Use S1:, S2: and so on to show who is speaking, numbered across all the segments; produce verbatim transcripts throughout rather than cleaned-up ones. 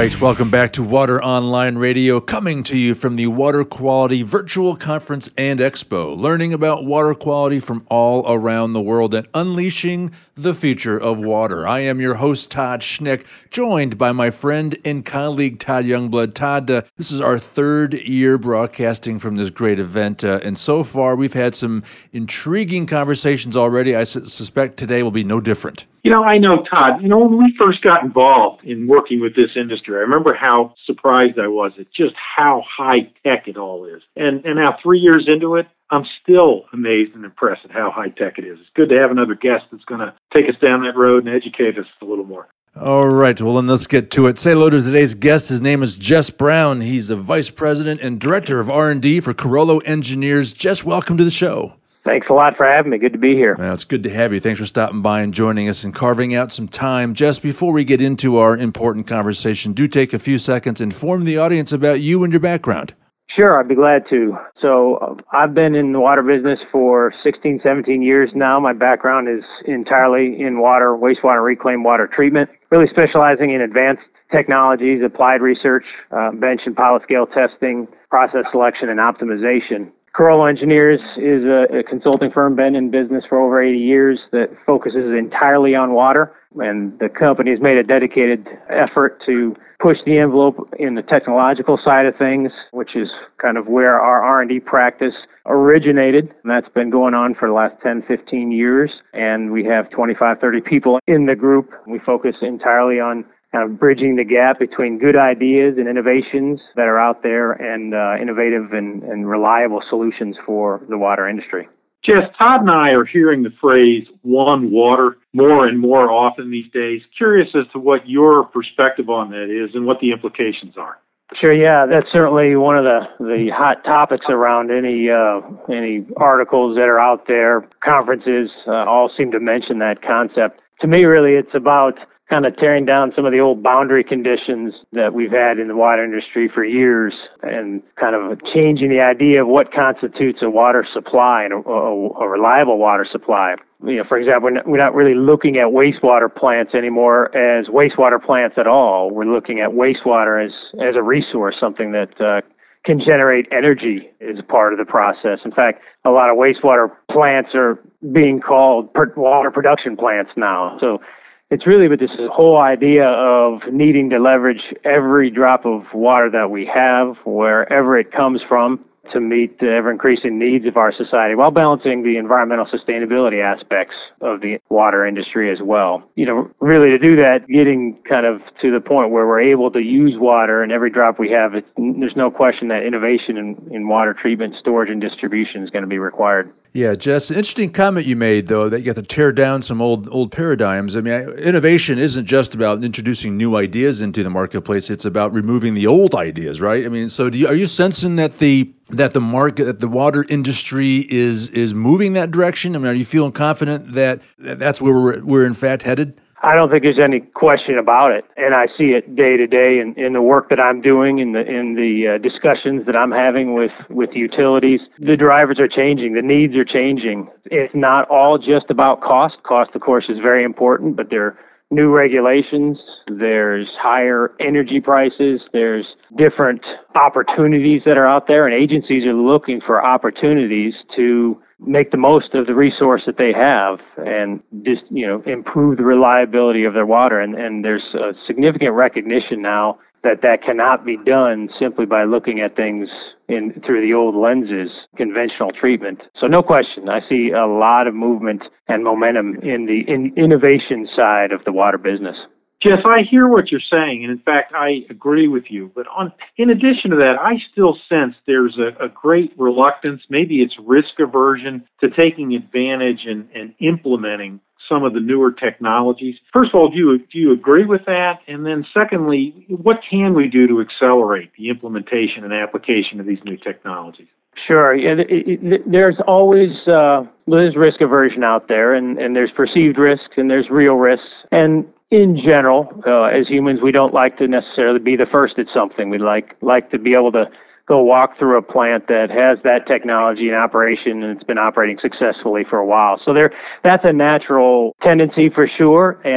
S1: right, welcome back to Water Online Radio, coming to you from the Water Quality Virtual Conference and Expo, learning about water quality from all around the world and unleashing the future of water. I am your host, Todd Schnick, joined by my friend and colleague, Todd Youngblood. Todd, uh, this is our third year broadcasting from this great event, uh, and so far we've had some intriguing conversations already. I su- suspect today will be no different.
S2: You know, I know, Todd, you know, when we first got involved in working with this industry, I remember how surprised I was at just how high-tech it all is. And, and now three years into it, I'm still amazed and impressed at how high-tech it is. It's good to have another guest that's going to take us down that road and educate us a little more.
S1: All right, well, then let's get to it. Say hello to today's guest. His name is Jess Brown. He's the Vice President and Director of R and D for Carollo Engineers. Jess, welcome to the show.
S3: Thanks a lot for having me. Good to be here.
S1: Well, it's good to have you. Thanks for stopping by and joining us and carving out some time. Jess, before we get into our important conversation, do take a few seconds and inform the audience about you and your background.
S3: Sure, I'd be glad to. So uh, I've been in the water business for sixteen, seventeen years now. My background is entirely in water, wastewater, reclaimed water treatment, really specializing in advanced technologies, applied research, uh, bench and pilot scale testing, process selection, and optimization. Carollo Engineers is a, a consulting firm, been in business for over eighty years, that focuses entirely on water, and the company has made a dedicated effort to push the envelope in the technological side of things, which is kind of where our R and D practice originated, and that's been going on for the last ten, fifteen years, and we have twenty-five, thirty people in the group. We focus entirely on kind of bridging the gap between good ideas and innovations that are out there and uh, innovative and, and reliable solutions for the water industry.
S2: Jess, Todd and I are hearing the phrase one water more and more often these days. Curious as to what your perspective on that is and what the implications are.
S3: Sure, yeah, that's certainly one of the, the hot topics around any uh, any articles that are out there. Conferences uh, all seem to mention that concept. To me, really, it's about kind of tearing down some of the old boundary conditions that we've had in the water industry for years and kind of changing the idea of what constitutes a water supply and a, a, a reliable water supply. You know, for example, we're not really looking at wastewater plants anymore as wastewater plants at all. We're looking at wastewater as, as a resource, something that uh, can generate energy as a part of the process. In fact, a lot of wastewater plants are being called per- water production plants now. So it's really with this whole idea of needing to leverage every drop of water that we have, wherever it comes from, to meet the ever-increasing needs of our society while balancing the environmental sustainability aspects of the water industry as well. You know, really to do that, getting kind of to the point where we're able to use water and every drop we have, it's, there's no question that innovation in, in water treatment, storage, and distribution is going to be required.
S1: Yeah, Jess, interesting comment you made, though, that you have to tear down some old old paradigms. I mean, innovation isn't just about introducing new ideas into the marketplace. It's about removing the old ideas, right? I mean, so do you, are you sensing that the that the market, that the water industry is is moving that direction? I mean, are you feeling confident that that's where we're, we're in fact headed?
S3: I don't think there's any question about it, and I see it day to day in, in the work that I'm doing, in the in the uh, discussions that I'm having with, with utilities. The drivers are changing, the needs are changing. It's not all just about cost. Cost, of course, is very important, but there are new regulations, there's higher energy prices, there's different opportunities that are out there, and agencies are looking for opportunities to make the most of the resource that they have and just, you know, improve the reliability of their water. And, and there's a significant recognition now that that cannot be done simply by looking at things in through the old lenses, conventional treatment. So no question, I see a lot of movement and momentum in the in innovation side of the water business.
S2: Jeff, I hear what you're saying, and in fact, I agree with you. But on, in addition to that, I still sense there's a, a great reluctance, maybe it's risk aversion, to taking advantage and, and implementing some of the newer technologies. First of all, do you, do you agree with that? And then secondly, what can we do to accelerate the implementation and application of these new technologies?
S3: Sure. Yeah, it, it, there's always uh, there's risk aversion out there, and, and there's perceived risks, and there's real risks. And in general, uh, as humans, we don't like to necessarily be the first at something. We like like to be able to go walk through a plant that has that technology in operation and it's been operating successfully for a while. So there, that's a natural tendency for sure, and it's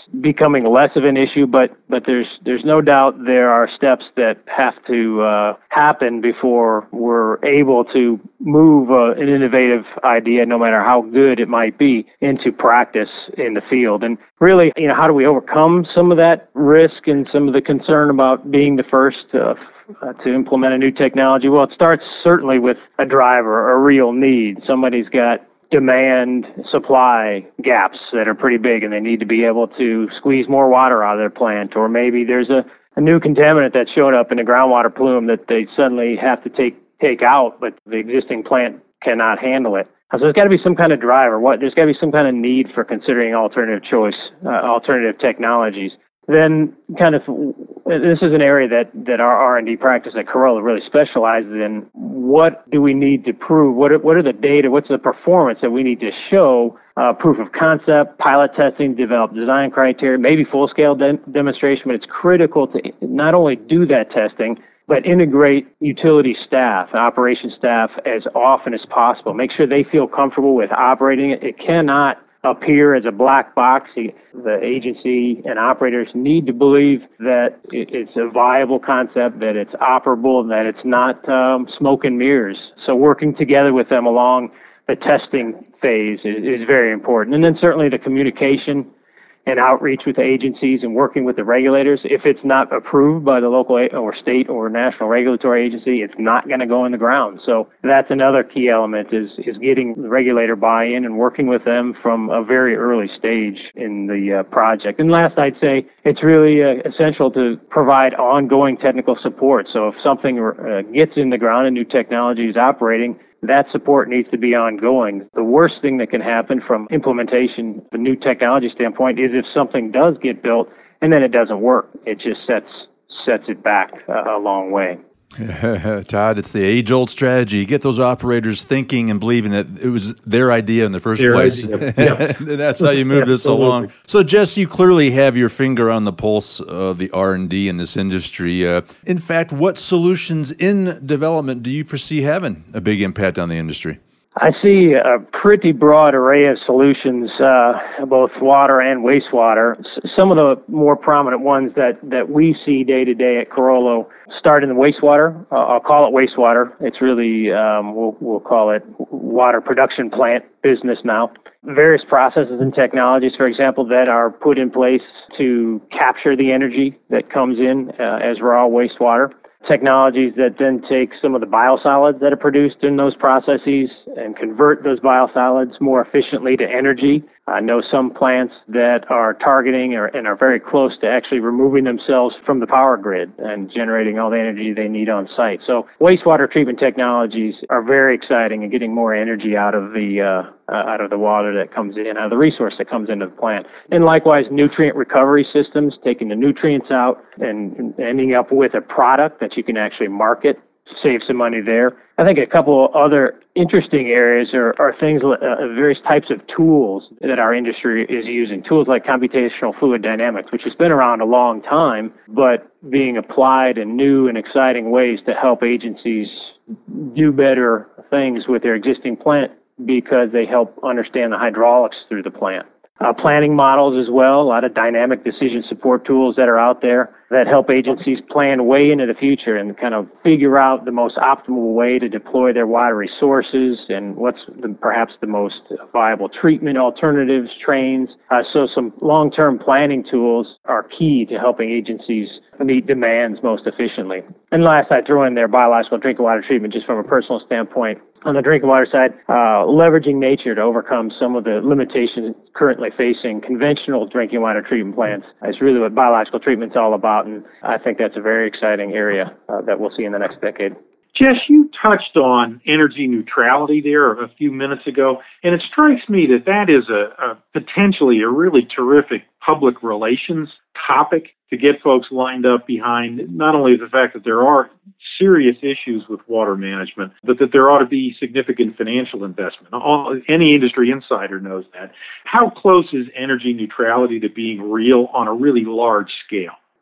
S3: becoming less of an issue, but but there's there's no doubt there are steps that have to uh, happen before we're able to move uh, an innovative idea, no matter how good it might be, into practice in the field. And really, you know, how do we overcome some of that risk and some of the concern about being the first uh, Uh, to implement a new technology? Well, it starts certainly with a driver, a real need. Somebody's got demand supply gaps that are pretty big and they need to be able to squeeze more water out of their plant, or maybe there's a, a new contaminant that's shown up in the groundwater plume that they suddenly have to take take out, but the existing plant cannot handle it. So there's got to be some kind of driver. What there's got to be some kind of need for considering alternative choice, uh, alternative technologies. Then kind of, this is an area that, that our R and D practice at Corolla really specializes in. What do we need to prove? What are, what are the data? What's the performance that we need to show? Uh, proof of concept, pilot testing, develop design criteria, maybe full-scale de- demonstration, but it's critical to not only do that testing, but integrate utility staff, operations staff as often as possible. Make sure they feel comfortable with operating it. It cannot appear as a black box. The agency and operators need to believe that it's a viable concept, that it's operable, and that it's not um, smoke and mirrors. So working together with them along the testing phase is, is very important. And then certainly the communication and outreach with the agencies and working with the regulators. If it's not approved by the local or state or national regulatory agency, it's not going to go in the ground. So that's another key element is, is getting the regulator buy-in and working with them from a very early stage in the uh, project. And last, I'd say it's really uh, essential to provide ongoing technical support. So if something uh, gets in the ground, a new technology is operating, that support needs to be ongoing. The worst thing that can happen from implementation, the new technology standpoint, is if something does get built and then it doesn't work. It just sets sets it back uh, a long way.
S1: Todd, it's the age-old strategy. You get those operators thinking and believing that it was their idea in the first
S2: their
S1: place.
S2: Yep.
S1: That's how you move this along. So, Jess, you clearly have your finger on the pulse of the R and D in this industry. Uh, in fact, what solutions in development do you foresee having a big impact on the industry?
S3: I see a pretty broad array of solutions, uh, both water and wastewater. S- some of the more prominent ones that, that we see day to day at Corolla start in the wastewater. Uh, I'll call it wastewater. It's really, um, we'll, we'll call it water production plant business now. Various processes and technologies, for example, that are put in place to capture the energy that comes in uh, as raw wastewater. Technologies that then take some of the biosolids that are produced in those processes and convert those biosolids more efficiently to energy. I know some plants that are targeting or, and are very close to actually removing themselves from the power grid and generating all the energy they need on site. So wastewater treatment technologies are very exciting and getting more energy out of the uh, uh, out of the water that comes in, out of the resource that comes into the plant. And likewise, nutrient recovery systems, taking the nutrients out and ending up with a product that you can actually market, save some money there. I think a couple other interesting areas are, are things, uh, various types of tools that our industry is using. Tools like computational fluid dynamics, which has been around a long time, but being applied in new and exciting ways to help agencies do better things with their existing plant because they help understand the hydraulics through the plant. Uh, planning models as well, a lot of dynamic decision support tools that are out there that help agencies plan way into the future and kind of figure out the most optimal way to deploy their water resources and what's the, perhaps the most viable treatment alternatives, trains. Uh, so some long-term planning tools are key to helping agencies meet demands most efficiently. And last, I throw in there biological drinking water treatment just from a personal standpoint. On the drinking water side, uh, leveraging nature to overcome some of the limitations currently facing conventional drinking water treatment plants is really what biological treatment's all about, and I think that's a very exciting area uh, that we'll see in the next decade.
S2: Jess, you touched on energy neutrality there a few minutes ago, and it strikes me that that is a, a potentially a really terrific public relations topic to get folks lined up behind, not only the fact that there are serious issues with water management, but that there ought to be significant financial investment. All, any industry insider knows that. How close is energy neutrality to being real on a really large scale?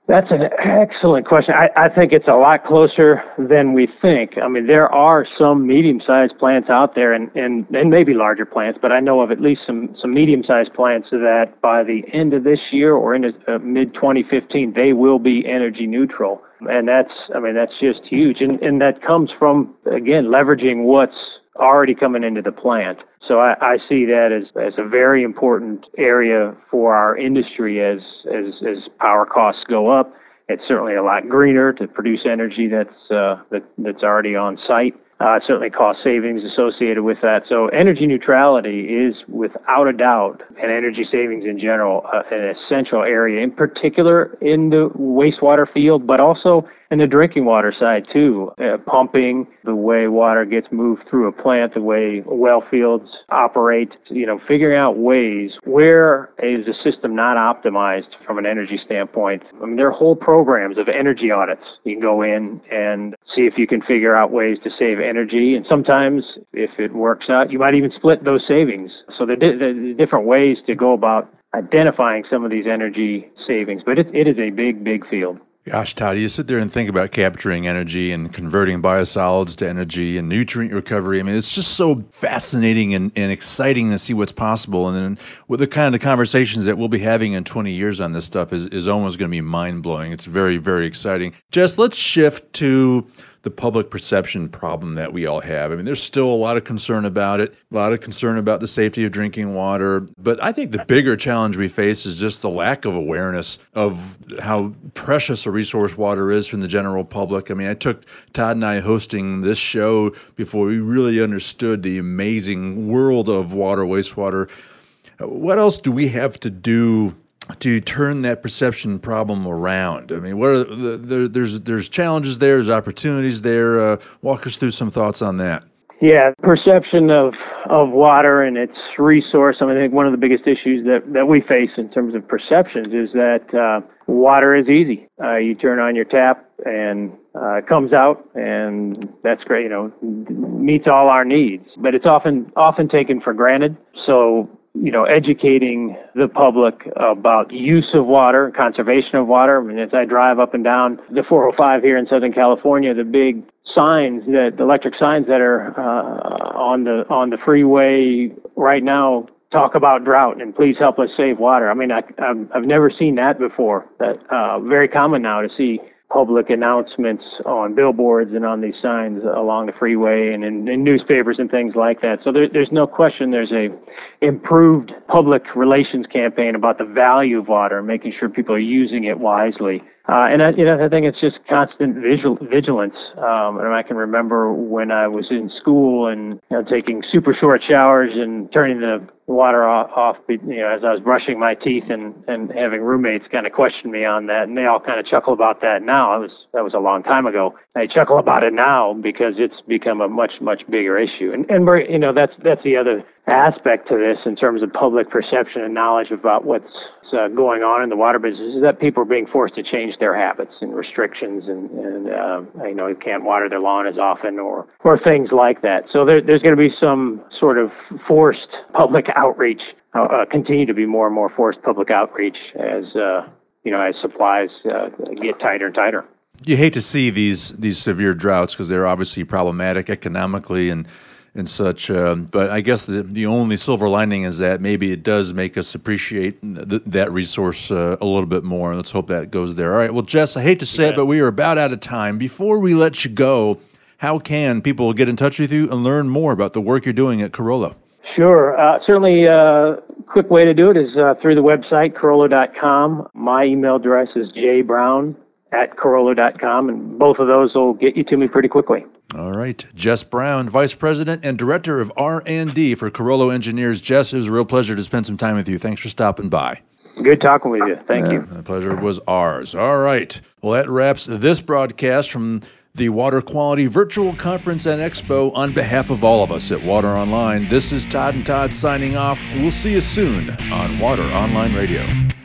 S3: That's an excellent question. I, I think it's a lot closer than we think. I mean, there are some medium-sized plants out there and, and, and maybe larger plants, but I know of at least some, some medium-sized plants that by the end of this year or into uh, mid twenty fifteen, they will be energy neutral. And that's, I mean, that's just huge. And, and that comes from, again, leveraging what's already coming into the plant. So I, I see that as, as a very important area for our industry as, as, as power costs go up. It's certainly a lot greener to produce energy that's, uh, that, that's already on site. Uh, certainly cost savings associated with that. So energy neutrality is without a doubt, and energy savings in general, uh, an essential area, in particular in the wastewater field, but also in the drinking water side too. Uh, pumping, the way water gets moved through a plant, the way well fields operate, you know, figuring out ways where is the system not optimized from an energy standpoint. I mean, there are whole programs of energy audits. You can go in and see if you can figure out ways to save energy. And sometimes, if it works out, you might even split those savings. So there are different ways to go about identifying some of these energy savings. But it, it is a big, big field.
S1: Gosh, Todd, you sit there and think about capturing energy and converting biosolids to energy and nutrient recovery. I mean, it's just so fascinating and, and exciting to see what's possible. And then with the kind of conversations that we'll be having in twenty years on this stuff is, is almost going to be mind-blowing. It's very, very exciting. Jess, let's shift to the public perception problem that we all have. I mean, there's still a lot of concern about it, a lot of concern about the safety of drinking water. But I think the bigger challenge we face is just the lack of awareness of how precious a resource water is from the general public. I mean, I took Todd and I hosting this show before we really understood the amazing world of water, wastewater. What else do we have to do to turn that perception problem around? I mean, what are the, the, there's there's challenges there, there's opportunities there. Uh, walk us through some thoughts on that.
S3: Yeah, perception of, of water and its resource. I mean, I think one of the biggest issues that, that we face in terms of perceptions is that uh, water is easy. Uh, you turn on your tap and uh, it comes out, and that's great. You know, meets all our needs, but it's often often taken for granted. So, you know, educating the public about use of water, conservation of water. I mean, as I drive up and down the four oh five here in Southern California, the big signs, that the electric signs that are uh, on the on the freeway right now talk about drought and please help us save water. I mean, I, I've, I've never seen that before. That uh, very common now to see public announcements on billboards and on these signs along the freeway and in, in newspapers and things like that. So there, there's no question there's a improved public relations campaign about the value of water and making sure people are using it wisely. Uh, and I, you know, I think it's just constant vigil, vigilance. Um, and I can remember when I was in school and you know, taking super short showers and turning the water off, off, you know, as I was brushing my teeth, and, and having roommates kind of question me on that, and they all kind of chuckle about that now. It was that was a long time ago. They chuckle about it now because it's become a much much bigger issue. And and you know that's that's the other aspect to this in terms of public perception and knowledge about what's uh, going on in the water business is that people are being forced to change their habits and restrictions, and, and uh, you know, you can't water their lawn as often or or things like that. So there, there's going to be some sort of forced public outreach, uh, uh, continue to be more and more forced public outreach as uh, you know as supplies uh, get tighter and tighter.
S1: You hate to see these these severe droughts because they're obviously problematic economically and and such. Um, but I guess the, the only silver lining is that maybe it does make us appreciate th- that resource uh, a little bit more. Let's hope that goes there. All right. Well, Jess, I hate to say yeah. it, but we are about out of time. Before we let you go, how can people get in touch with you and learn more about the work you're doing at Carollo?
S3: Sure. Uh, certainly, a uh, quick way to do it is uh, through the website, Carollo dot com. My email address is jbrown at Carollo dot com, and both of those will get you to me pretty quickly.
S1: All right. Jess Brown, Vice President and Director of R and D for Carollo Engineers. Jess, it was a real pleasure to spend some time with you. Thanks for stopping by.
S3: Good talking with you. Thank yeah, you.
S1: The pleasure was ours. All right. Well, that wraps this broadcast from the Water Quality Virtual Conference and Expo. On behalf of all of us at Water Online, this is Todd and Todd signing off. We'll see you soon on Water Online Radio.